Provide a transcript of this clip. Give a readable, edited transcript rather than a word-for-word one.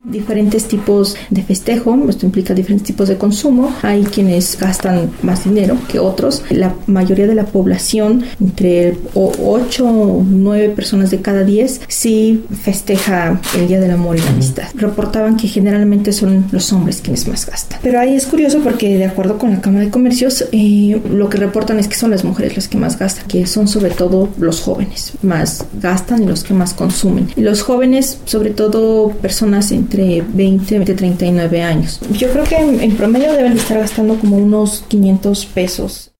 Diferentes tipos de festejo, esto implica diferentes tipos de consumo. Hay quienes gastan más dinero que otros. La mayoría de la población, entre 8 o 9 personas de cada 10, sí festeja el Día del Amor y la Amistad. Reportaban que generalmente son los hombres quienes más gastan. Pero ahí es curioso porque de acuerdo con la Cámara de Comercios, lo que reportan es que son las mujeres las que más gastan, que son sobre todo los jóvenes más gastan y los que más consumen. Y los jóvenes, sobre todo personas entre 20 y 39 años. Yo creo que en promedio deben estar gastando como unos 500 pesos